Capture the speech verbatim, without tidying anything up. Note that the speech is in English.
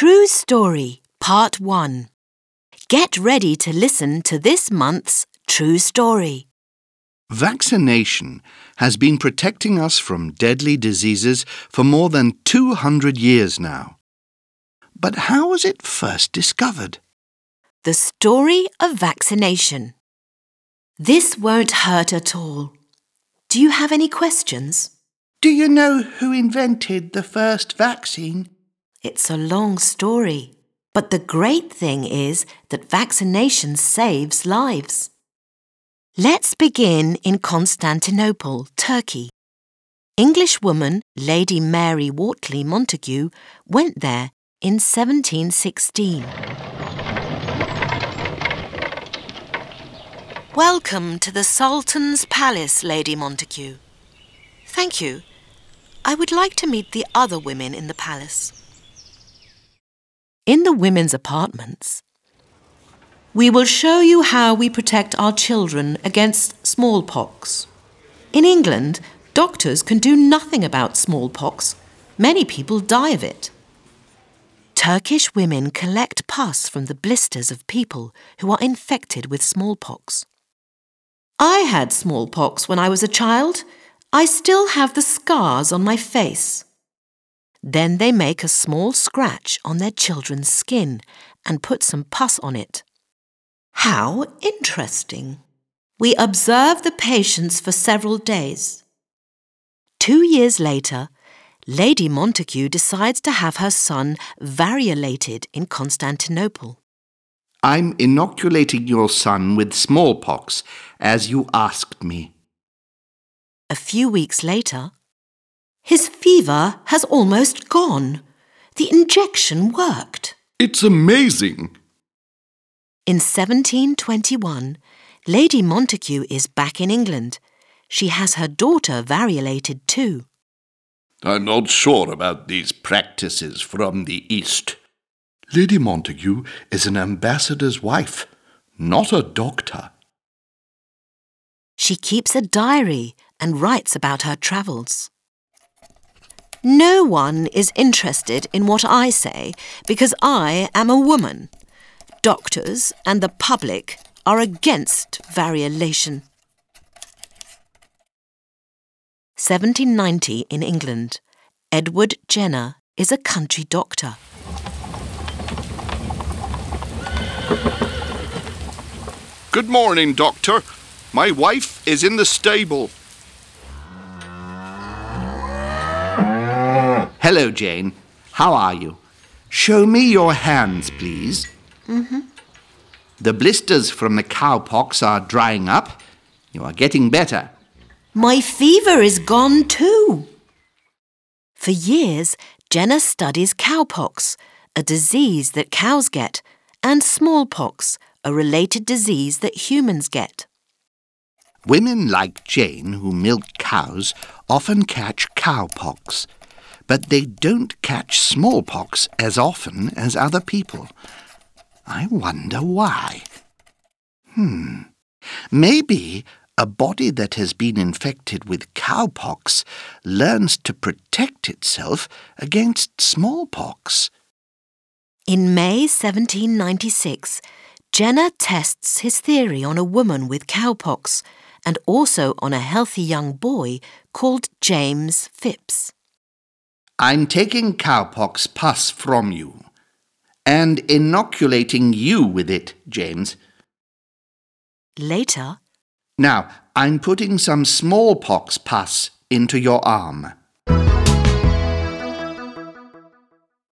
True Story, Part one. Get ready to listen to this month's True Story. Vaccination has been protecting us from deadly diseases for more than two hundred years now. But how was it first discovered? The story of vaccination. This won't hurt at all. Do you have any questions? Do you know who invented the first vaccine? It's a long story, but the great thing is that vaccination saves lives. Let's begin in Constantinople, Turkey. Englishwoman Lady Mary Wortley Montagu went there in seventeen sixteen. Welcome to the Sultan's Palace, Lady Montagu. Thank you. I would like to meet the other women in the palace. In the women's apartments, we will show you how we protect our children against smallpox. In England, doctors can do nothing about smallpox. Many people die of it. Turkish women collect pus from the blisters of people who are infected with smallpox. I had smallpox when I was a child. I still have the scars on my face. Then they make a small scratch on their children's skin and put some pus on it. How interesting! We observe the patients for several days. Two years later, Lady Montagu decides to have her son variolated in Constantinople. I'm inoculating your son with smallpox, as you asked me. A few weeks later, his fever has almost gone. The injection worked. It's amazing. In seventeen twenty-one, Lady Montagu is back in England. She has her daughter variolated too. I'm not sure about these practices from the East. Lady Montagu is an ambassador's wife, not a doctor. She keeps a diary and writes about her travels. No one is interested in what I say because I am a woman. Doctors and the public are against variolation. seventeen ninety in England. Edward Jenner is a country doctor. Good morning, Doctor. My wife is in the stable. Hello, Jane. How are you? Show me your hands, please. Mm-hmm. The blisters from the cowpox are drying up. You are getting better. My fever is gone too. For years, Jenner studies cowpox, a disease that cows get, and smallpox, a related disease that humans get. Women like Jane who milk cows often catch cowpox, but they don't catch smallpox as often as other people. I wonder why. Hmm. Maybe a body that has been infected with cowpox learns to protect itself against smallpox. In May seventeen ninety-six, Jenner tests his theory on a woman with cowpox and also on a healthy young boy called James Phipps. I'm taking cowpox pus from you and inoculating you with it, James. Later, Now, I'm putting some smallpox pus into your arm.